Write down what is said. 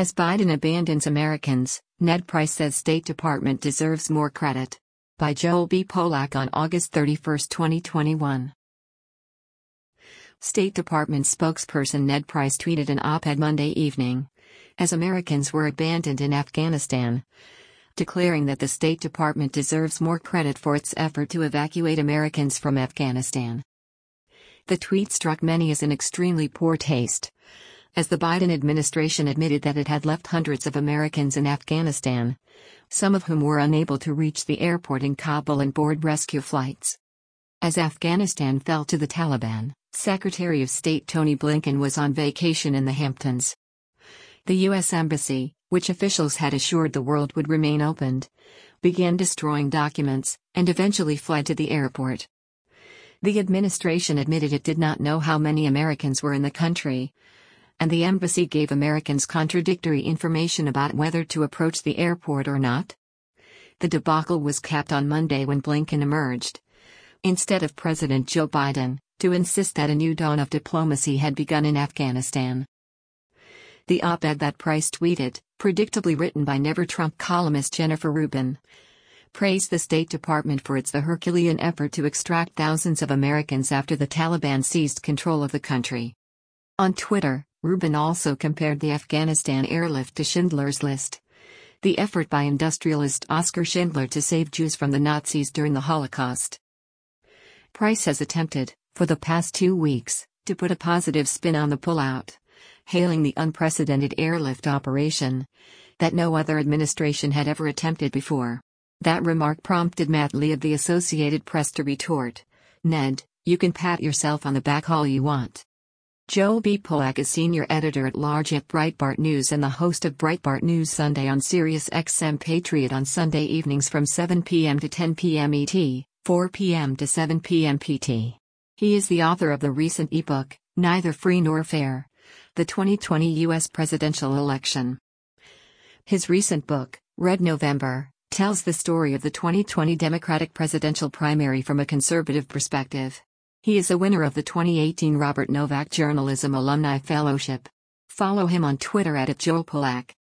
As Biden abandons Americans, Ned Price says State Department deserves more credit. By Joel B. Polak on August 31, 2021. State Department spokesperson Ned Price tweeted an op-ed Monday evening, as Americans were abandoned in Afghanistan, declaring that the State Department deserves more credit for its effort to evacuate Americans from Afghanistan. The tweet struck many as in extremely poor taste, as the Biden administration admitted that it had left hundreds of Americans in Afghanistan, some of whom were unable to reach the airport in Kabul and board rescue flights. As Afghanistan fell to the Taliban, Secretary of State Tony Blinken was on vacation in the Hamptons. The U.S. Embassy, which officials had assured the world would remain opened, began destroying documents, and eventually fled to the airport. The administration admitted it did not know how many Americans were in the country, and the embassy gave Americans contradictory information about whether to approach the airport or not. The debacle was capped on Monday when Blinken emerged, instead of President Joe Biden, to insist that a new dawn of diplomacy had begun in Afghanistan. The op-ed that Price tweeted, predictably written by Never Trump columnist Jennifer Rubin, praised the State Department for its Herculean effort to extract thousands of Americans after the Taliban seized control of the country. On Twitter, Rubin also compared the Afghanistan airlift to Schindler's List, the effort by industrialist Oskar Schindler to save Jews from the Nazis during the Holocaust. Price has attempted, for the past 2 weeks, to put a positive spin on the pullout, hailing the unprecedented airlift operation that no other administration had ever attempted before. That remark prompted Matt Lee of the Associated Press to retort, "Ned, you can pat yourself on the back all you want." Joel B. Polak is senior editor-at-large at Breitbart News and the host of Breitbart News Sunday on Sirius XM Patriot on Sunday evenings from 7 p.m. to 10 p.m. ET, 4 p.m. to 7 p.m. PT. He is the author of the recent ebook, Neither Free Nor Fair: The 2020 U.S. Presidential Election. His recent book, Red November, tells the story of the 2020 Democratic presidential primary from a conservative perspective. He is a winner of the 2018 Robert Novak Journalism Alumni Fellowship. Follow him on Twitter @JoelPolak.